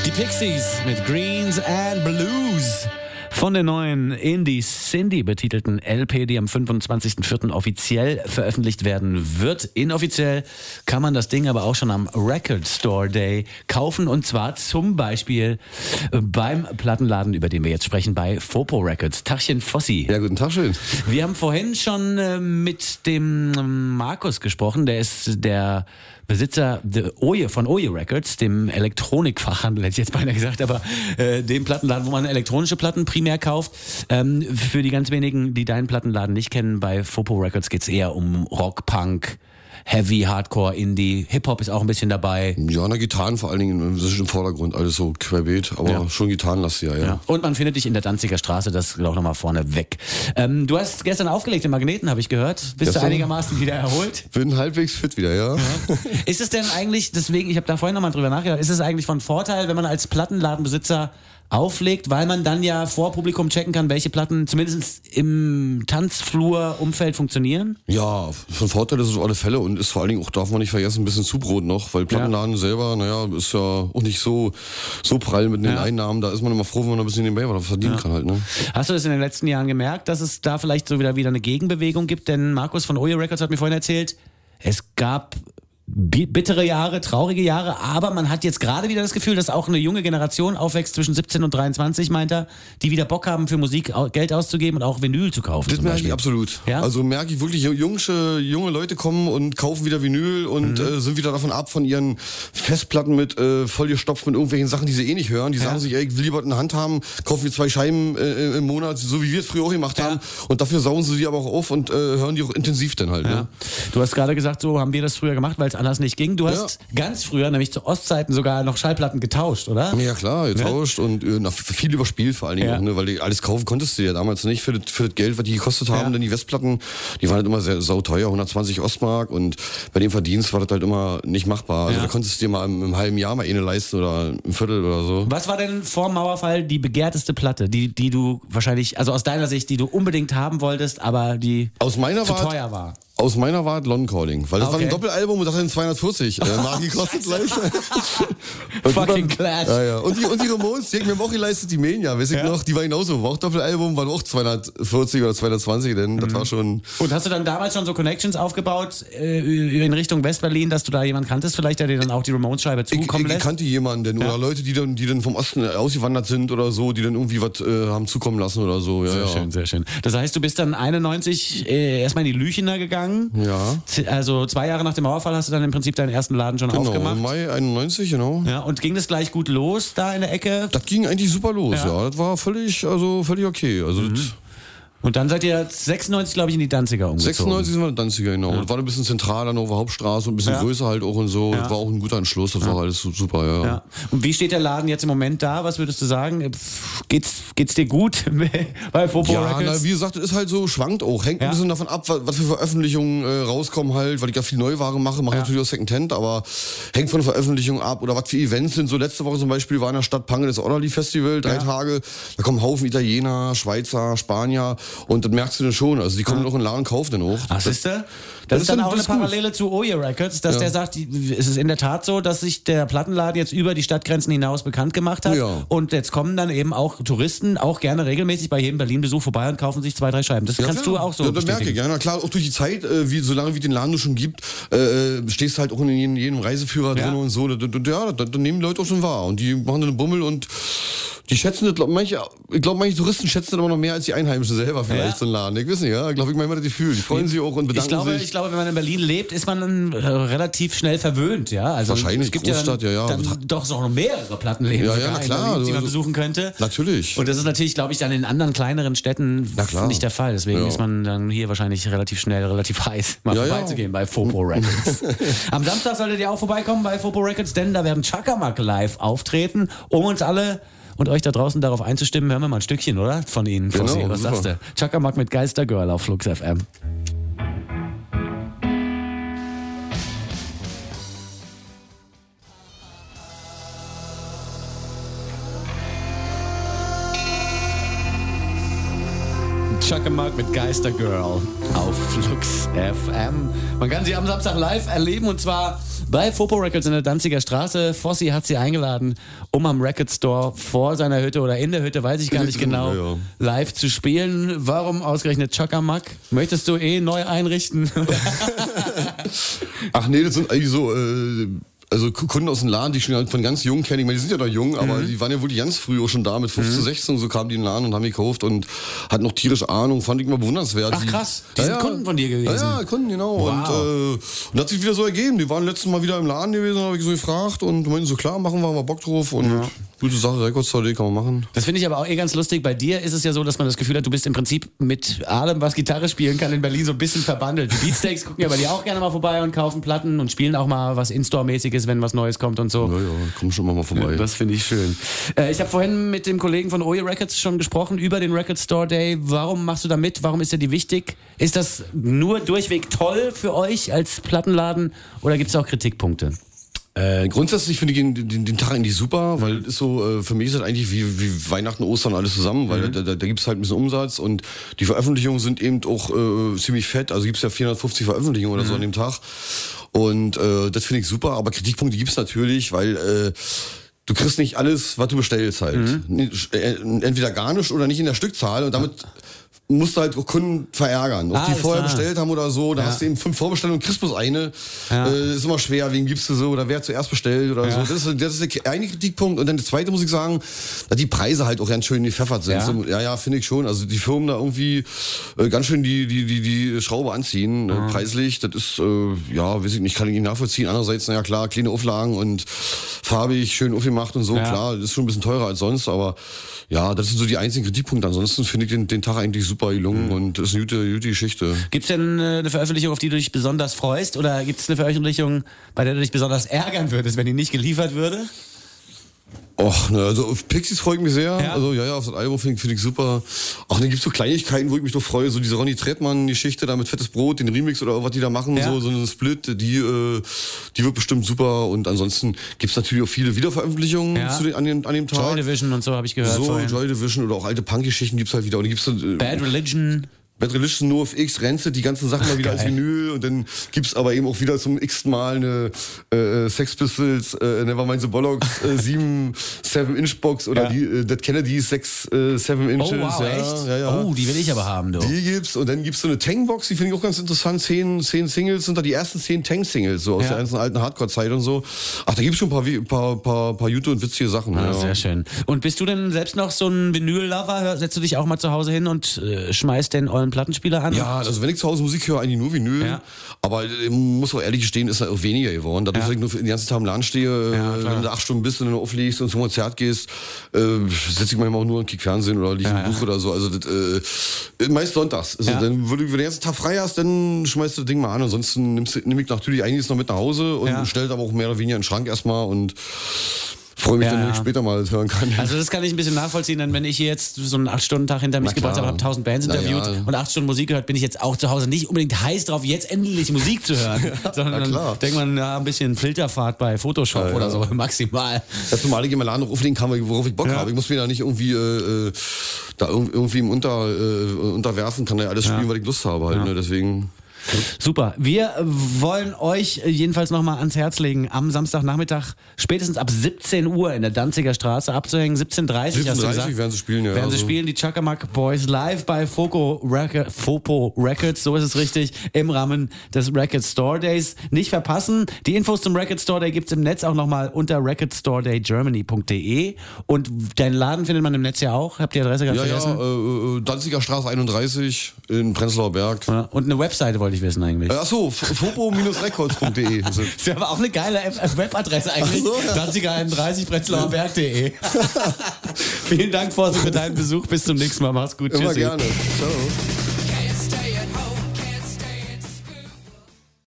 Die Pixies mit Greens and Blues. Von der neuen Indie Cindy betitelten LP, die am 25.04. offiziell veröffentlicht werden wird. Inoffiziell kann man das Ding aber auch schon am Record Store Day kaufen, und zwar zum Beispiel beim Plattenladen, über den wir jetzt sprechen, bei Fopo Records. Tachchen Fossi. Ja, guten Tag, schön. Wir haben vorhin schon mit dem Markus gesprochen, der ist der Besitzer von Oye Records, dem Elektronikfachhandel, hätte ich jetzt beinahe gesagt, aber dem Plattenladen, wo man elektronische Platten primär kauft. Für die ganz wenigen, die deinen Plattenladen nicht kennen, bei Fopo Records geht's eher um Rock, Punk, Heavy, Hardcore, Indie, Hip-Hop ist auch ein bisschen dabei. Ja, na, Gitarren vor allen Dingen, das ist im Vordergrund, alles so querbeet, aber schon gitarrenlastig, ja. Und man findet dich in der Danziger Straße, das auch nochmal vorne weg. Du hast gestern aufgelegt im Magneten, habe ich gehört. Bist du einigermaßen wieder erholt? Bin halbwegs fit wieder, ja. Ist es denn eigentlich, deswegen, ich habe da vorhin nochmal drüber nachgedacht, ist es eigentlich von Vorteil, wenn man als Plattenladenbesitzer auflegt, weil man dann ja vor Publikum checken kann, welche Platten zumindest im Tanzflur-Umfeld funktionieren? Ja, von Vorteil ist es auf alle Fälle, und ist vor allen Dingen auch, darf man nicht vergessen, ein bisschen Zubrot noch, weil Plattenladen selber, naja, ist ja auch nicht so prall mit den Einnahmen. Da ist man immer froh, wenn man ein bisschen nebenbei was verdienen kann halt, ne? Hast du das in den letzten Jahren gemerkt, dass es da vielleicht so wieder eine Gegenbewegung gibt? Denn Markus von Oye Records hat mir vorhin erzählt, es gab bittere Jahre, traurige Jahre, aber man hat jetzt gerade wieder das Gefühl, dass auch eine junge Generation aufwächst zwischen 17 und 23, meint er, die wieder Bock haben, für Musik Geld auszugeben und auch Vinyl zu kaufen. Das merke ich absolut. Ja? Also merke ich wirklich, junge Leute kommen und kaufen wieder Vinyl und sind wieder davon ab von ihren Festplatten mit vollgestopft mit irgendwelchen Sachen, die sie eh nicht hören. Die sagen sich, ey, ich will lieber in der Hand haben, kaufen wir 2 Scheiben im Monat, so wie wir es früher auch gemacht haben, und dafür saugen sie die aber auch auf und hören die auch intensiv dann halt. Ne? Du hast gerade gesagt, so haben wir das früher gemacht, weil es anders nicht ging. Du hast ganz früher, nämlich zu Ostzeiten, sogar noch Schallplatten getauscht, oder? Ja klar, getauscht und viel überspielt vor allen Dingen auch, ne? Weil alles kaufen konntest du ja damals nicht für das Geld, was die gekostet haben, denn die Westplatten, die waren halt immer sehr sauteuer, 120 Ostmark, und bei dem Verdienst war das halt immer nicht machbar. Also da konntest du dir mal im halben Jahr mal eine leisten oder im Viertel oder so. Was war denn vor Mauerfall die begehrteste Platte, die du wahrscheinlich, also aus deiner Sicht, die du unbedingt haben wolltest, aber die zu teuer war? Aus meiner Wart London Calling, weil das war ein Doppelalbum und das hat 240 Mark gekostet gleich. Fucking Clash. Ja. Und die Ramones, die haben mir auch geleistet, die Mania, weiß ich noch, die war genauso, war auch Doppelalbum, war auch 240 oder 220, denn das war schon... Und hast du dann damals schon so Connections aufgebaut in Richtung Westberlin, dass du da jemanden kanntest vielleicht, der dir dann auch die Ramones-Scheibe zukommen lässt? Ich kannte jemanden, oder Leute, die dann vom Osten ausgewandert sind oder so, die dann irgendwie was haben zukommen lassen oder so. Ja, sehr schön. Das heißt, du bist dann 91 erstmal in die Lüchener gegangen. Ja. Also 2 Jahre nach dem Mauerfall hast du dann im Prinzip deinen ersten Laden schon aufgemacht. Im Mai 91, genau. Ja, und ging das gleich gut los da in der Ecke? Das ging eigentlich super los, ja. Das war völlig okay. Also und dann seid ihr 96, glaube ich, in die Danziger umgezogen. 96 sind wir in Danziger, genau. Und war ein bisschen zentraler, Nova Hauptstraße, und ein bisschen größer halt auch und so. Das war auch ein guter Entschluss, das war alles super, ja. Und wie steht der Laden jetzt im Moment da? Was würdest du sagen? Geht's dir gut bei Fopo Records? Ja, wie gesagt, das ist halt so, schwankt auch. Hängt ein bisschen davon ab, was für Veröffentlichungen rauskommen halt, weil ich ja viel Neuware mache natürlich auch Secondhand, aber hängt von der Veröffentlichung ab oder was für Events sind. So letzte Woche zum Beispiel war in der Stadt Pange das Orderly Festival, 3 Tage. Da kommen Haufen Italiener, Schweizer, Spanier. Und das merkst du dann schon. Also die kommen auch in den Laden und kaufen dann auch. Ach, siehst du? Das ist dann auch eine Parallele zu Oye Records, dass der sagt, es ist in der Tat so, dass sich der Plattenladen jetzt über die Stadtgrenzen hinaus bekannt gemacht hat. Ja. Und jetzt kommen dann eben auch Touristen, auch gerne regelmäßig bei jedem Berlin-Besuch vorbei und kaufen sich 2, 3 Scheiben. Das kannst du auch so das merke ich. Ja, na klar, auch durch die Zeit, solange wie den Laden schon gibt, stehst du halt auch in jedem Reiseführer drin und so. Dann nehmen die Leute auch schon wahr. Und die machen dann einen Bummel und die schätzen das, ich glaube, manche Touristen schätzen das immer noch mehr als die Einheimischen selber vielleicht, so einen Laden. Ich weiß nicht, ich glaube, ich meine das Gefühl. Die freuen sich auch und bedanken sich. Ich glaube, wenn man in Berlin lebt, ist man relativ schnell verwöhnt, ja. Also wahrscheinlich, es gibt Großstadt, dann doch noch mehrere Plattenläden, die man besuchen könnte. Natürlich. Und das ist natürlich, glaube ich, dann in anderen kleineren Städten nicht der Fall. Deswegen ist man dann hier wahrscheinlich relativ schnell, relativ heiß, mal vorbeizugehen bei Fopo Records. Am Samstag solltet ihr auch vorbeikommen bei Fopo Records, denn da werden Chakamak live auftreten, um uns alle und euch da draußen darauf einzustimmen. Hören wir mal ein Stückchen, oder? Von Ihnen, Fossi. Was sagst du? Chakamak mit Geistergirl auf Flux FM. Chuckamuck mit Geistergirl auf Flux FM. Man kann sie am Samstag live erleben und zwar bei Fopo Records in der Danziger Straße. Fossi hat sie eingeladen, um am Record Store vor seiner Hütte oder in der Hütte, weiß ich gar nicht genau, live zu spielen. Warum ausgerechnet Chuckamuck? Möchtest du neu einrichten? Ach nee, das sind eigentlich so... Also Kunden aus dem Laden, die ich schon von ganz jung kenne, ich meine, die sind ja noch jung, aber die waren ja wirklich ganz früh auch schon da, mit 15, 16, so kamen die in den Laden und haben gekauft und hatten noch tierisch Ahnung, fand ich immer bewundernswert. Ach krass, die sind Kunden von dir gewesen? Ja, Kunden, genau. Wow. Und hat sich wieder so ergeben, die waren letztes Mal wieder im Laden gewesen, habe ich so gefragt und meinten so, klar, machen wir mal Bock drauf und gute Sache, Records-CD kann man machen. Das finde ich aber auch ganz lustig. Bei dir ist es ja so, dass man das Gefühl hat, du bist im Prinzip mit allem, was Gitarre spielen kann, in Berlin so ein bisschen verbandelt. Die Beatsteaks gucken ja bei dir auch gerne mal vorbei und kaufen Platten und spielen auch mal was In-Store-mäßiges, wenn was Neues kommt und so. Ja, komm schon mal vorbei. Das finde ich schön. Ich habe vorhin mit dem Kollegen von Oye Records schon gesprochen über den Record Store Day. Warum machst du da mit? Warum ist dir die wichtig? Ist das nur durchweg toll für euch als Plattenladen oder gibt es auch Kritikpunkte? Grundsätzlich finde ich den Tag eigentlich super, weil ist so, für mich ist das eigentlich wie Weihnachten, Ostern alles zusammen, weil da gibt's halt ein bisschen Umsatz und die Veröffentlichungen sind eben auch ziemlich fett, also gibt's ja 450 Veröffentlichungen oder so an dem Tag und das finde ich super, aber Kritikpunkte gibt's natürlich, weil du kriegst nicht alles, was du bestellst halt. Entweder gar nicht oder nicht in der Stückzahl und damit musst du halt auch Kunden verärgern. Ob die vorher bestellt haben oder so, da hast du eben 5 Vorbestellungen und kriegst bloß eine. Ist immer schwer, wen gibst du so oder wer zuerst bestellt oder so. Das ist der eine Kritikpunkt. Und dann der zweite muss ich sagen, dass die Preise halt auch ganz schön gepfeffert sind. Ja, finde ich schon. Also die Firmen da irgendwie ganz schön die Schraube anziehen, preislich. Das ist, weiß ich nicht, kann ich nicht nachvollziehen. Andererseits, naja klar, kleine Auflagen und farbig, schön aufgemacht und so. Klar, das ist schon ein bisschen teurer als sonst, aber ja, das sind so die einzigen Kritikpunkte. Ansonsten finde ich den Tag eigentlich super gelungen und das ist eine gute Geschichte. Gibt's denn eine Veröffentlichung, auf die du dich besonders freust? Oder gibt's eine Veröffentlichung, bei der du dich besonders ärgern würdest, wenn die nicht geliefert würde? Och, ne, also auf Pixies freue ich mich sehr. Ja? Also auf das Album finde ich super. Ach, dann gibt's so Kleinigkeiten, wo ich mich doch freue. So diese Ronny Trettmann-Geschichte da mit Fettes Brot, den Remix oder was die da machen, so einen Split, die wird bestimmt super. Und ansonsten gibt's natürlich auch viele Wiederveröffentlichungen an dem Tag. Joy Division und so habe ich gehört. So, Joy Division oder auch alte Punk-Geschichten gibt's halt wieder. Und gibt's Bad Religion. Bad Religion, nur auf X, Renze, die ganzen Sachen mal wieder als Vinyl und dann gibt's aber eben auch wieder zum x-ten Mal eine Sex Pistols, Nevermind the Bollocks 7-Inch-Box oder die Dead Kennedys 6 7-Inches. Oh wow, echt? Ja. Oh, die will ich aber haben, du. Die gibt's und dann gibt's so eine Tang-Box, die finde ich auch ganz interessant. 10 Singles sind da die ersten 10 Tang-Singles, so aus der ganzen alten Hardcore-Zeit und so. Ach, da gibt's schon ein paar gute und witzige Sachen. Sehr schön. Und bist du denn selbst noch so ein Vinyl-Lover? Setzt du dich auch mal zu Hause hin und schmeißt den euren Plattenspieler an? Ja, also wenn ich zu Hause Musik höre, eigentlich nur Vinyl. Aber ich muss auch ehrlich gestehen, ist da auch weniger geworden. Dadurch, dass ich nur den ganzen Tag im Laden stehe, wenn du 8 Stunden bist und dann auflegst und zum Konzert gehst, setze ich manchmal auch nur und kick Fernsehen oder liege im Buch oder so. Also das, meist sonntags. Also dann, wenn du den ganzen Tag frei hast, dann schmeißt du das Ding mal an. Ansonsten nehme ich natürlich einiges noch mit nach Hause und stelle aber auch mehr oder weniger in den Schrank erstmal und freue mich dann, wenn ich später mal hören kann. Also das kann ich ein bisschen nachvollziehen, denn wenn ich hier jetzt so einen 8-Stunden-Tag hinter mich gebracht habe, habe 1000 Bands interviewt und 8 Stunden Musik gehört, bin ich jetzt auch zu Hause nicht unbedingt heiß drauf, jetzt endlich Musik zu hören. Sondern denkt man, ein bisschen Filterfahrt bei Photoshop oder so, maximal. Das zumal ich im Laden noch auflegen kann, worauf ich Bock habe. Ich muss mir da nicht irgendwie irgendwie im unterwerfen, kann ja alles spielen, weil ich Lust habe halt, ne? Deswegen... Super. Wir wollen euch jedenfalls nochmal ans Herz legen, am Samstagnachmittag spätestens ab 17 Uhr in der Danziger Straße abzuhängen. 17:30 hast du gesagt. Werden sie spielen, ja. Werden sie spielen, die Chuckamuck Boys live bei Fopo Records, so ist es richtig, im Rahmen des Record Store Days. Nicht verpassen. Die Infos zum Record Store Day gibt's im Netz auch nochmal unter recordstoredaygermany.de und deinen Laden findet man im Netz ja auch. Habt ihr die Adresse gerade vergessen? Ja, Danziger Straße 31 in Prenzlauer Berg. Ja, und eine Webseite wollte ich wissen eigentlich. Achso, fopo-records.de. Das ist aber auch eine geile Webadresse eigentlich. Danziger 31 Prenzlauer Berg.de. Vielen Dank, Forsi, für deinen Besuch. Bis zum nächsten Mal. Mach's gut. Immer gerne. Ciao.